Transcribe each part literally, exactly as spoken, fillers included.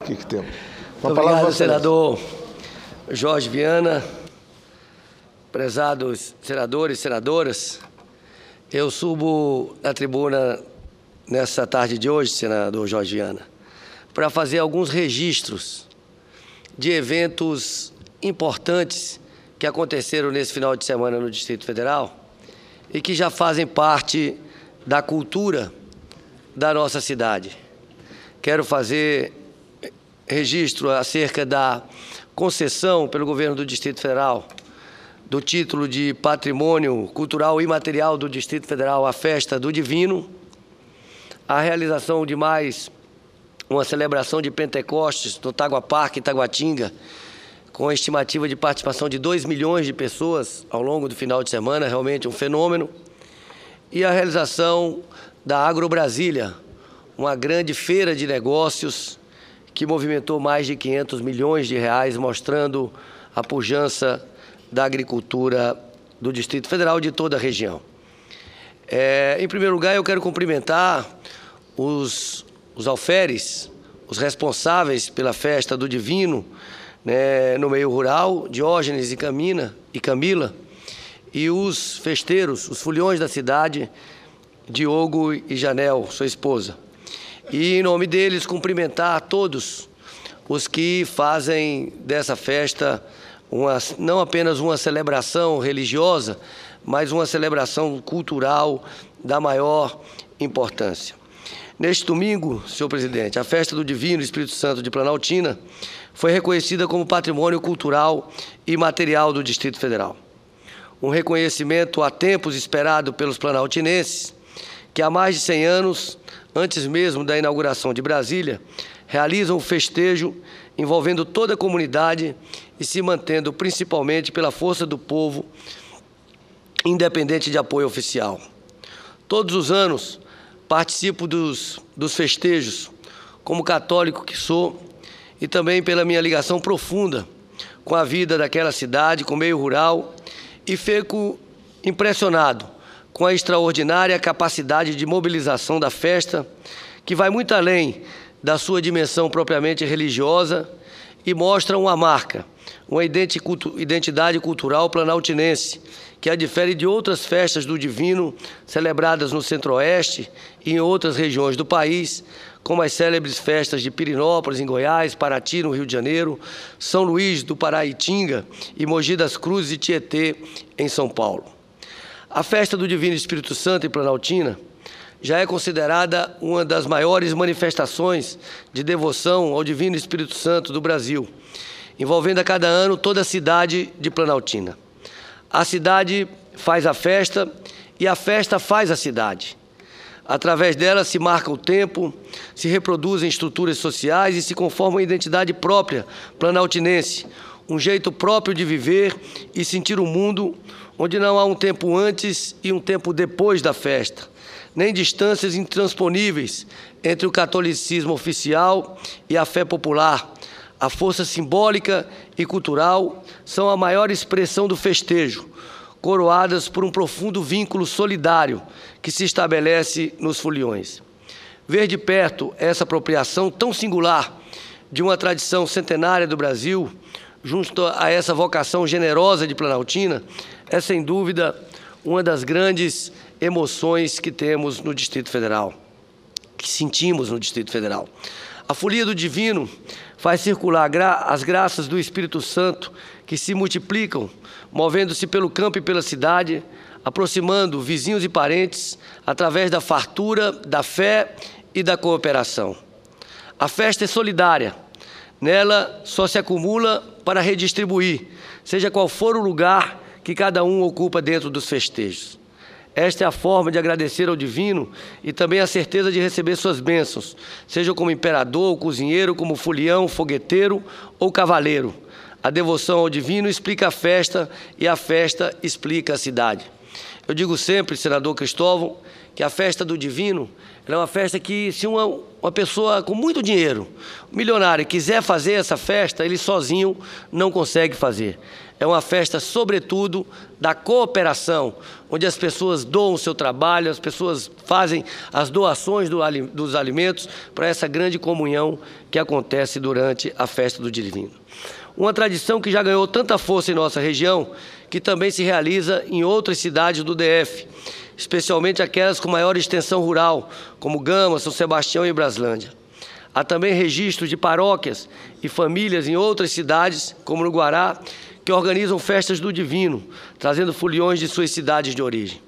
aqui que temos. Uma Obrigado, senador Jorge Viana, prezados senadores e senadoras. Eu subo na tribuna nessa tarde de hoje, senador Jorge Viana, para fazer alguns registros de eventos importantes que aconteceram nesse final de semana no Distrito Federal e que já fazem parte da cultura da nossa cidade. Quero fazer registro acerca da concessão pelo governo do Distrito Federal do título de Patrimônio Cultural Imaterial do Distrito Federal à Festa do Divino, a realização de mais uma celebração de Pentecostes no Tagua Parque, em Taguatinga, com a estimativa de participação de dois milhões de pessoas ao longo do final de semana, realmente um fenômeno, e a realização da Agrobrasília, uma grande feira de negócios que movimentou mais de quinhentos milhões de reais, mostrando a pujança da agricultura do Distrito Federal e de toda a região. É, em primeiro lugar, eu quero cumprimentar os, os alferes, os responsáveis pela festa do Divino, né, no meio rural, Diógenes e, Camina, e Camila, e os festeiros, os foliões da cidade, Diogo e Janel, sua esposa. E, em nome deles, cumprimentar a todos os que fazem dessa festa uma, não apenas uma celebração religiosa, mas uma celebração cultural da maior importância. Neste domingo, senhor presidente, a Festa do Divino Espírito Santo de Planaltina foi reconhecida como Patrimônio Cultural e Material do Distrito Federal. Um reconhecimento há tempos esperado pelos planaltinenses, que há mais de cem anos, antes mesmo da inauguração de Brasília, realizam o festejo envolvendo toda a comunidade e se mantendo principalmente pela força do povo, independente de apoio oficial. Todos os anos participo dos, dos festejos, como católico que sou, e também pela minha ligação profunda com a vida daquela cidade, com o meio rural, e fico impressionado com a extraordinária capacidade de mobilização da festa, que vai muito além da sua dimensão propriamente religiosa e mostra uma marca, uma identidade cultural planaltinense, que a difere de outras festas do Divino celebradas no Centro-Oeste e em outras regiões do país, como as célebres festas de Pirinópolis, em Goiás, Paraty, no Rio de Janeiro, São Luís do Paraitinga e Mogi das Cruzes e Tietê, em São Paulo. A Festa do Divino Espírito Santo em Planaltina já é considerada uma das maiores manifestações de devoção ao Divino Espírito Santo do Brasil, envolvendo a cada ano toda a cidade de Planaltina. A cidade faz a festa e a festa faz a cidade. Através dela se marca o tempo, se reproduzem estruturas sociais e se conforma uma identidade própria planaltinense, um jeito próprio de viver e sentir o mundo, onde não há um tempo antes e um tempo depois da festa, nem distâncias intransponíveis entre o catolicismo oficial e a fé popular. A força simbólica e cultural são a maior expressão do festejo, coroadas por um profundo vínculo solidário que se estabelece nos foliões. Ver de perto essa apropriação tão singular de uma tradição centenária do Brasil, junto a essa vocação generosa de Planaltina, é sem dúvida uma das grandes emoções que temos no Distrito Federal, que sentimos no Distrito Federal. A folia do Divino faz circular as graças do Espírito Santo que se multiplicam, movendo-se pelo campo e pela cidade, aproximando vizinhos e parentes através da fartura, da fé e da cooperação. A festa é solidária. Nela só se acumula para redistribuir, seja qual for o lugar que cada um ocupa dentro dos festejos. Esta é a forma de agradecer ao Divino e também a certeza de receber suas bênçãos, seja como imperador, cozinheiro, como folião, fogueteiro ou cavaleiro. A devoção ao Divino explica a festa e a festa explica a cidade. Eu digo sempre, senador Cristóvão, que a festa do Divino ela é uma festa que, se uma, uma pessoa com muito dinheiro, um milionário, quiser fazer essa festa, ele sozinho não consegue fazer. É uma festa, sobretudo, da cooperação, onde as pessoas doam o seu trabalho, as pessoas fazem as doações do, dos alimentos para essa grande comunhão que acontece durante a festa do Divino. Uma tradição que já ganhou tanta força em nossa região, que também se realiza em outras cidades do D F, especialmente aquelas com maior extensão rural, como Gama, São Sebastião e Braslândia. Há também registros de paróquias e famílias em outras cidades, como no Guará, que organizam festas do Divino, trazendo foliões de suas cidades de origem.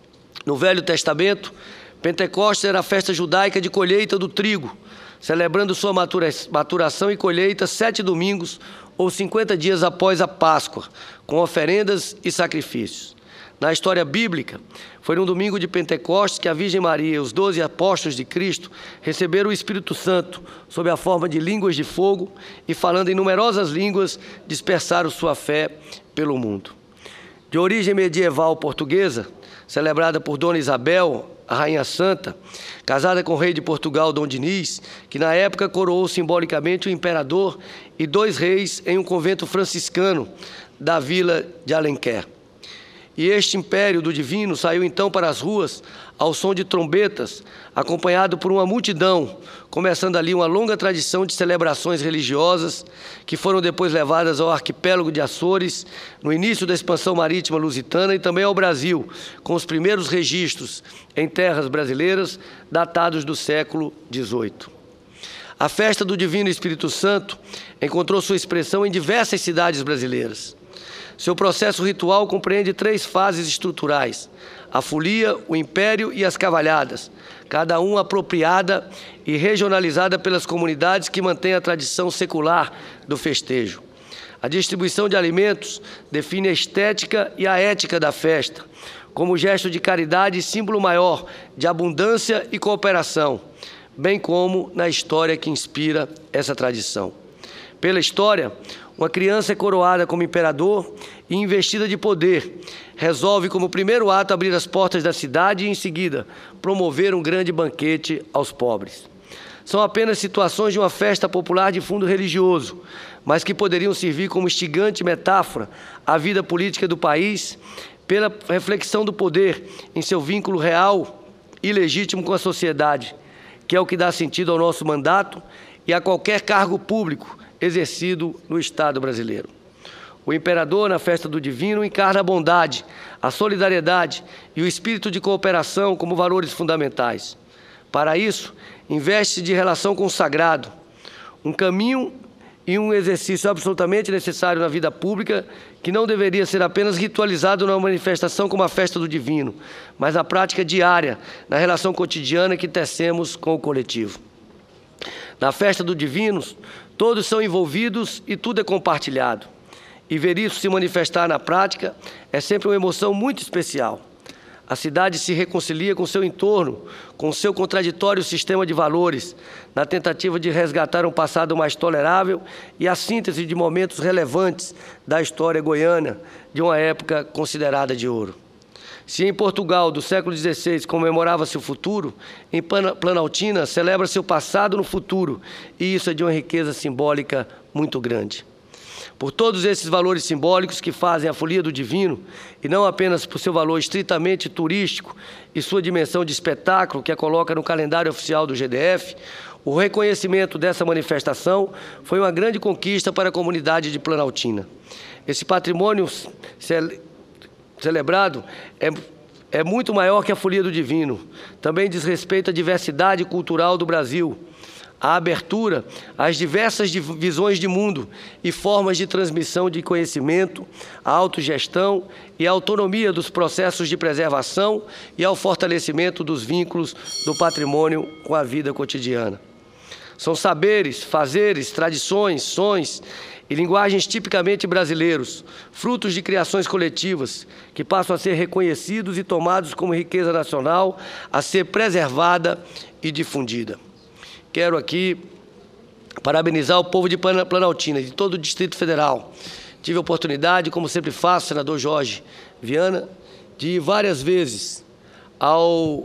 No Velho Testamento, Pentecostes era a festa judaica de colheita do trigo, celebrando sua maturação e colheita sete domingos ou cinquenta dias após a Páscoa, com oferendas e sacrifícios. Na história bíblica, foi num domingo de Pentecostes que a Virgem Maria e os doze apóstolos de Cristo receberam o Espírito Santo sob a forma de línguas de fogo e, falando em numerosas línguas, dispersaram sua fé pelo mundo. De origem medieval portuguesa, celebrada por Dona Isabel, a Rainha Santa, casada com o rei de Portugal, Dom Dinis, que na época coroou simbolicamente o imperador e dois reis em um convento franciscano da vila de Alenquer. E este império do Divino saiu então para as ruas ao som de trombetas, acompanhado por uma multidão, começando ali uma longa tradição de celebrações religiosas que foram depois levadas ao arquipélago de Açores, no início da expansão marítima lusitana e também ao Brasil, com os primeiros registros em terras brasileiras datados do século dezoito. A festa do Divino Espírito Santo encontrou sua expressão em diversas cidades brasileiras. Seu processo ritual compreende três fases estruturais: a folia, o império e as cavalhadas, cada uma apropriada e regionalizada pelas comunidades que mantêm a tradição secular do festejo. A distribuição de alimentos define a estética e a ética da festa, como gesto de caridade e símbolo maior de abundância e cooperação, bem como na história que inspira essa tradição. Pela história, uma criança é coroada como imperador e investida de poder. Resolve como primeiro ato abrir as portas da cidade e, em seguida, promover um grande banquete aos pobres. São apenas situações de uma festa popular de fundo religioso, mas que poderiam servir como instigante metáfora à vida política do país, pela reflexão do poder em seu vínculo real e legítimo com a sociedade, que é o que dá sentido ao nosso mandato e a qualquer cargo público exercido no Estado brasileiro. O imperador, na festa do Divino, encarna a bondade, a solidariedade e o espírito de cooperação como valores fundamentais. Para isso, investe-se de relação com o sagrado, um caminho e um exercício absolutamente necessário na vida pública, que não deveria ser apenas ritualizado numa manifestação como a festa do Divino, mas a prática diária, na relação cotidiana que tecemos com o coletivo. Na festa do Divino, todos são envolvidos e tudo é compartilhado. E ver isso se manifestar na prática é sempre uma emoção muito especial. A cidade se reconcilia com seu entorno, com seu contraditório sistema de valores, na tentativa de resgatar um passado mais tolerável e a síntese de momentos relevantes da história goiana, de uma época considerada de ouro. Se em Portugal, do século dezesseis, comemorava-se o futuro, em Planaltina celebra-se o passado no futuro, e isso é de uma riqueza simbólica muito grande. Por todos esses valores simbólicos que fazem a folia do Divino, e não apenas por seu valor estritamente turístico e sua dimensão de espetáculo, que a coloca no calendário oficial do G D F, o reconhecimento dessa manifestação foi uma grande conquista para a comunidade de Planaltina. Esse patrimônio celebrado é, é muito maior que a folia do Divino. Também diz respeito à diversidade cultural do Brasil, a abertura às diversas visões de mundo e formas de transmissão de conhecimento, a autogestão e a autonomia dos processos de preservação e ao fortalecimento dos vínculos do patrimônio com a vida cotidiana. São saberes, fazeres, tradições, sons e linguagens tipicamente brasileiros, frutos de criações coletivas, que passam a ser reconhecidos e tomados como riqueza nacional, a ser preservada e difundida. Quero aqui parabenizar o povo de Planaltina, de todo o Distrito Federal. Tive a oportunidade, como sempre faço, senador Jorge Viana, de ir várias vezes ao,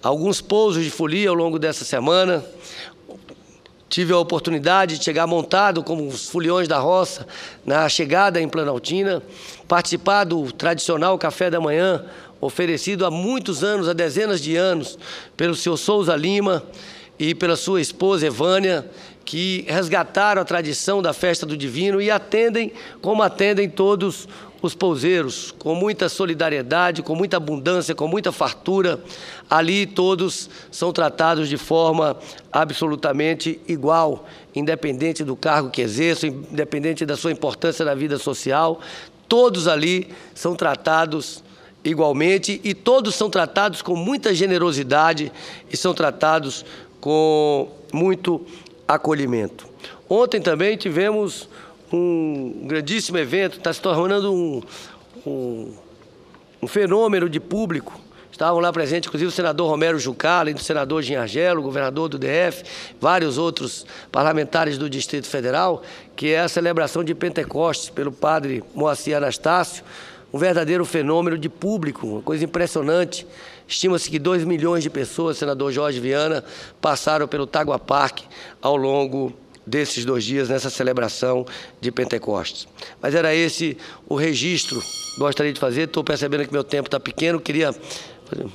alguns pousos de folia ao longo dessa semana. Tive a oportunidade de chegar montado como os foliões da roça na chegada em Planaltina, participar do tradicional café da manhã, oferecido há muitos anos, há dezenas de anos, pelo senhor Souza Lima e pela sua esposa Evânia, que resgataram a tradição da Festa do Divino e atendem como atendem todos os pouseiros, com muita solidariedade, com muita abundância, com muita fartura. Ali todos são tratados de forma absolutamente igual, independente do cargo que exerçam, independente da sua importância na vida social. Todos ali são tratados igualmente e todos são tratados com muita generosidade e são tratados com muito acolhimento. Ontem também tivemos um grandíssimo evento, está se tornando um, um, um fenômeno de público. Estavam lá presentes, inclusive, o senador Romero Jucá, além do senador Ginhargelo, o governador do D F, vários outros parlamentares do Distrito Federal, que é a celebração de Pentecostes pelo padre Moacir Anastácio, um verdadeiro fenômeno de público, uma coisa impressionante. Estima-se que dois milhões de pessoas, senador Jorge Viana, passaram pelo Tagua Parque ao longo desses dois dias, nessa celebração de Pentecostes. Mas era esse o registro que gostaria de fazer. Estou percebendo que meu tempo está pequeno, queria fazer...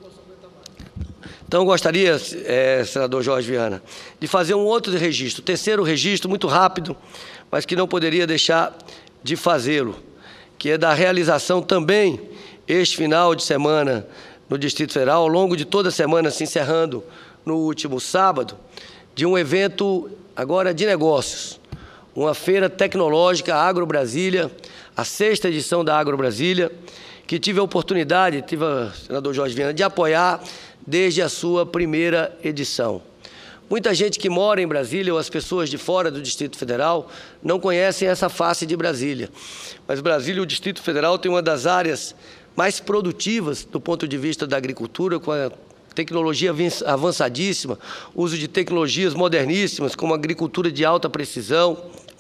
Então, gostaria, é, senador Jorge Viana, de fazer um outro registro, terceiro registro, muito rápido, mas que não poderia deixar de fazê-lo, que é da realização também, este final de semana, no Distrito Federal, ao longo de toda a semana, se encerrando no último sábado, de um evento agora de negócios, uma feira tecnológica, Agro Brasília, a sexta edição da Agro Brasília, que tive a oportunidade, tive o senador Jorge Viana, de apoiar desde a sua primeira edição. Muita gente que mora em Brasília, ou as pessoas de fora do Distrito Federal, não conhecem essa face de Brasília. Mas Brasília, o Distrito Federal, tem uma das áreas mais produtivas do ponto de vista da agricultura, com a tecnologia avançadíssima, uso de tecnologias moderníssimas, como agricultura de alta precisão.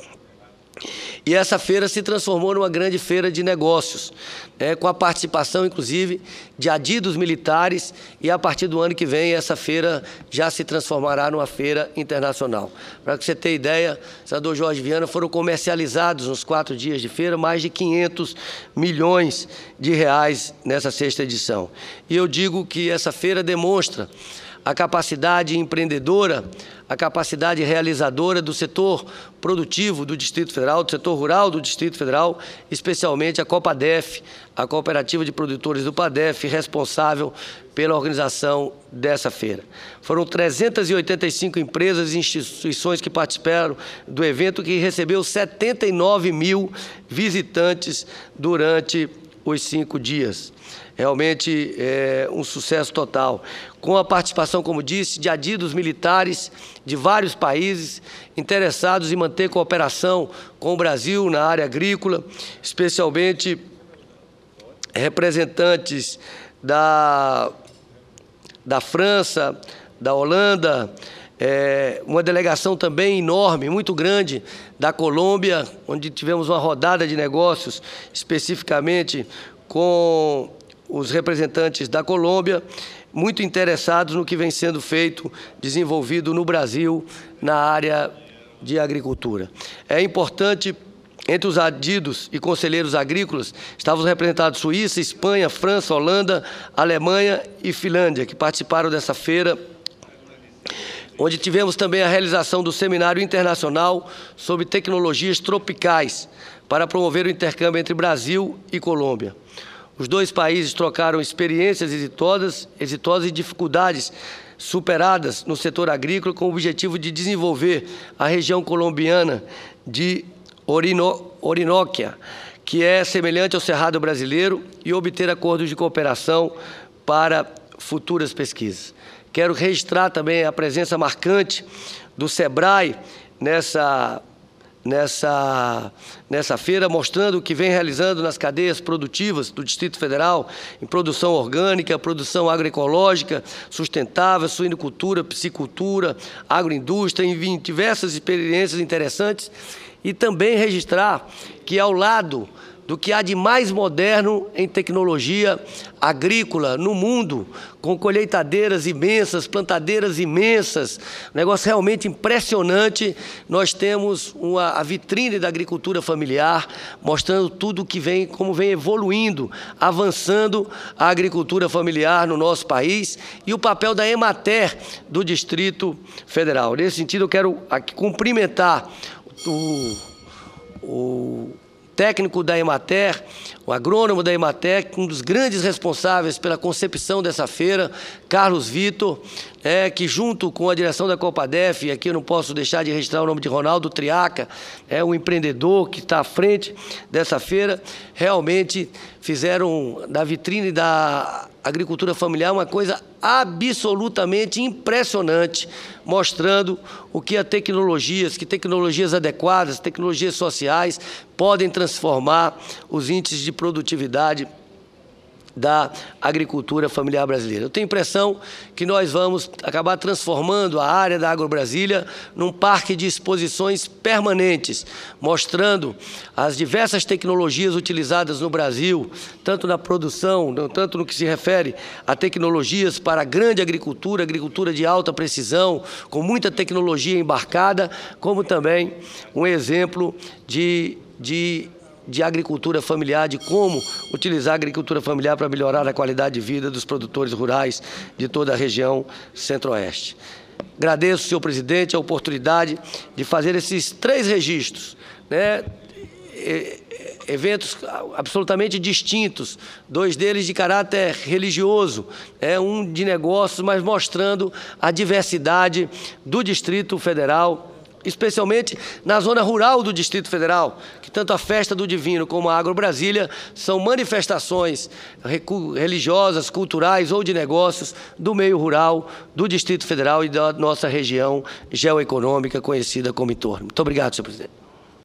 E essa feira se transformou numa grande feira de negócios, né, com a participação, inclusive, de adidos militares, e a partir do ano que vem essa feira já se transformará numa feira internacional. Para que você tenha ideia, senador Jorge Viana, foram comercializados nos quatro dias de feira mais de quinhentos milhões de reais nessa sexta edição. E eu digo que essa feira demonstra a capacidade empreendedora, a capacidade realizadora do setor produtivo do Distrito Federal, do setor rural do Distrito Federal, especialmente a Copadef, a Cooperativa de Produtores do Padef, responsável pela organização dessa feira. Foram trezentas e oitenta e cinco empresas e instituições que participaram do evento, que recebeu setenta e nove mil visitantes durante os cinco dias. Realmente é um sucesso total, com a participação, como disse, de adidos militares de vários países interessados em manter cooperação com o Brasil na área agrícola, especialmente representantes da, da França, da Holanda, é, uma delegação também enorme, muito grande, da Colômbia, onde tivemos uma rodada de negócios especificamente com os representantes da Colômbia, muito interessados no que vem sendo feito, desenvolvido no Brasil, na área de agricultura. É importante, entre os adidos e conselheiros agrícolas, estavam representados Suíça, Espanha, França, Holanda, Alemanha e Finlândia, que participaram dessa feira, onde tivemos também a realização do Seminário Internacional sobre Tecnologias Tropicais, para promover o intercâmbio entre Brasil e Colômbia. Os dois países trocaram experiências exitosas, exitosas e dificuldades superadas no setor agrícola, com o objetivo de desenvolver a região colombiana de Orino, Orinoquia, que é semelhante ao Cerrado brasileiro, e obter acordos de cooperação para futuras pesquisas. Quero registrar também a presença marcante do SEBRAE nessa Nessa, nessa feira, mostrando o que vem realizando nas cadeias produtivas do Distrito Federal, em produção orgânica, produção agroecológica, sustentável, suinocultura, piscicultura, agroindústria, enfim, diversas experiências interessantes, e também registrar que, ao lado do que há de mais moderno em tecnologia agrícola no mundo, com colheitadeiras imensas, plantadeiras imensas, um negócio realmente impressionante. Nós temos uma, a vitrine da agricultura familiar, mostrando tudo que vem, como vem evoluindo, avançando a agricultura familiar no nosso país e o papel da Emater do Distrito Federal. Nesse sentido, eu quero aqui cumprimentar o, o técnico da Emater, o agrônomo da Emater, um dos grandes responsáveis pela concepção dessa feira, Carlos Vitor, é, que junto com a direção da Copadef, e aqui eu não posso deixar de registrar o nome de Ronaldo Triaca, é um empreendedor que está à frente dessa feira, realmente fizeram da vitrine da agricultura familiar uma coisa absolutamente impressionante, mostrando o que as tecnologias, que tecnologias adequadas, tecnologias sociais podem transformar os índices de produtividade da agricultura familiar brasileira. Eu tenho a impressão que nós vamos acabar transformando a área da AgroBrasília num parque de exposições permanentes, mostrando as diversas tecnologias utilizadas no Brasil, tanto na produção, tanto no que se refere a tecnologias para a grande agricultura, agricultura de alta precisão, com muita tecnologia embarcada, como também um exemplo de, de de agricultura familiar, de como utilizar a agricultura familiar para melhorar a qualidade de vida dos produtores rurais de toda a região centro-oeste. Agradeço, senhor presidente, a oportunidade de fazer esses três registros, né? Eventos absolutamente distintos, dois deles de caráter religioso, é um de negócios, mas mostrando a diversidade do Distrito Federal, especialmente na zona rural do Distrito Federal, que tanto a Festa do Divino como a AgroBrasília são manifestações religiosas, culturais ou de negócios do meio rural do Distrito Federal e da nossa região geoeconômica conhecida como entorno. Muito obrigado, senhor presidente.